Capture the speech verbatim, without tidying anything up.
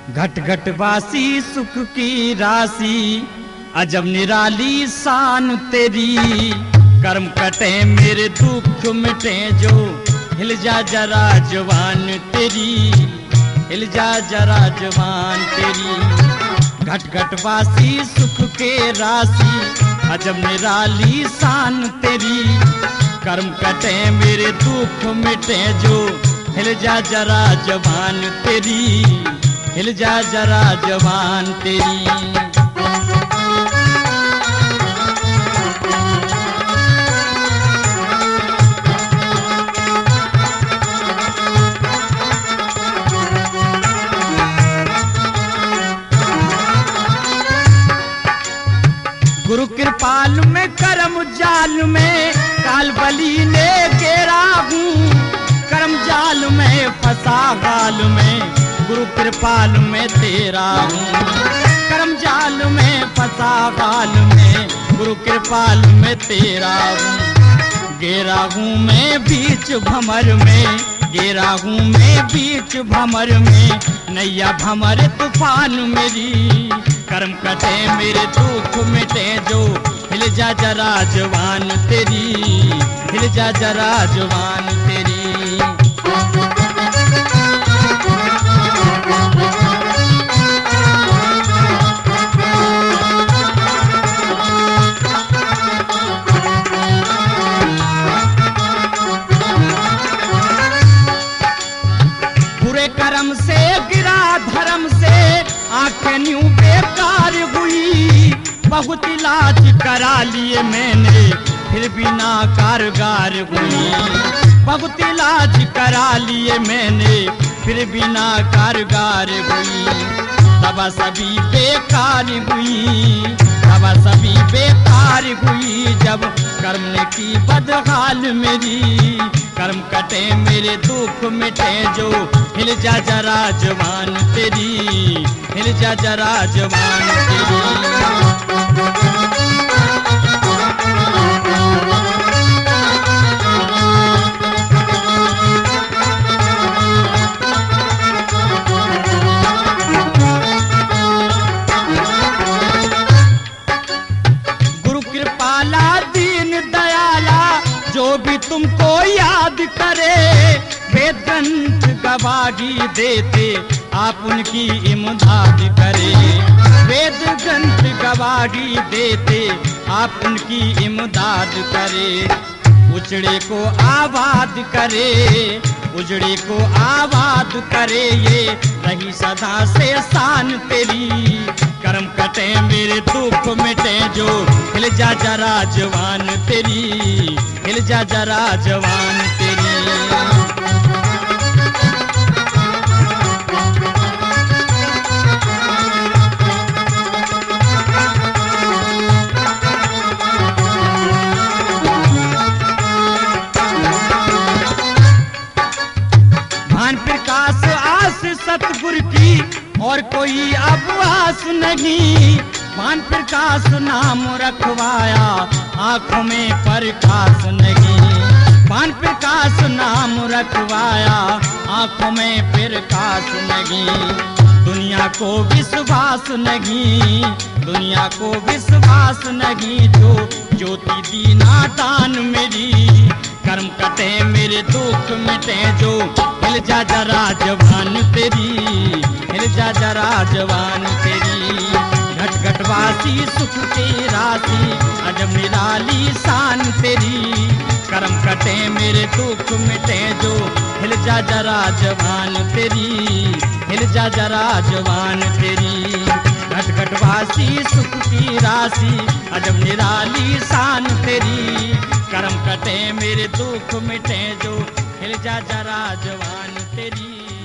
घट घट वासी सुख की राशि अजब निराली शान तेरी। कर्म कटे मेरे दुख मिटे जो हिल जा जरा जवान तेरी, हिल जा जरा जवान तेरी। घट घट वासी सुख के राशि अजब निराली शान तेरी। कर्म कटे मेरे दुख मिटे जो हिल जा जरा जवान तेरी, हिल जा जरा जवान तेरी। गुरु कृपाल में करम जाल में काल बली ने घेरा हूँ। करम जाल में फंसा गाल में गुरु कृपाल में तेरा हूँ। करम जाल में फंसा गाल में गुरु कृपाल में तेरा हूँ। घेरा हूँ मैं बीच भंवर में, घेरा हूँ मैं बीच भंवर में। नैया भंवर तूफान मेरी। कर्म कटे मेरे दुख मिटे जो हिल जा जरा जवान तेरी, हिल जा जरा जवान तेरी। बुरे कर्म से गिरा धर्म से आंखें न्यू बेकार हुई। बहुत इलाज करा लिए मैंने फिर भी ना कारगर हुई। बहुत इलाज करा लिए मैंने फिर भी ना कारगर हुई। दवा सभी बेकार हुई, दवा सभी बेकार हुई। जब कर्म ने की बदहाल मेरी। कर्म कटे मेरे दुख मिटे जो हिल जा जरा जवान तेरी, हिल जा जरा जवान तेरी। गुरु कृपाला दीन दयाला जो भी तुमको याद करे। वेद ग्रंथ गवाही देते आप उनकी इमदाद करे। वेद ग्रंथ गवाही देते आप उनकी इमदाद करे। उजड़े को आबाद करे, उजड़े को आबाद करे। ये रही सदा से शान तेरी। कर्म कटे मेरे दुख मिटे जो हिल जा जरा जवान तेरी, हिल जा जरा जवान तेरी। भान प्रकाश आस सतगुरु की और कोई अब आस नहीं। भान प्रकाश नाम रखवाया आंखों में प्रकाश नहीं। भान प्रकाश नाम रखवाया आंखों में प्रकाश नहीं। दुनिया को विश्वास नहीं, दुनिया को विश्वास नहीं। जो ज्योति दीना दान मेरी। कर्म कटे मेरे दुख मिटे जो हिल जा जरा जवान तेरी, हिल जा जरा जवान तेरी। घट घट वासी सुख की राशि अजब निराली शान तेरी। कर्म कटे मेरे दुख मिटे जो हिल जा जरा जवान तेरी, हिल जा जरा जवान तेरी। घट घट वासी सुख की राशि अजब निराली शान तेरी। कर्म कटे मेरे दुख मिटे जो हिल जा जरा जवान तेरी।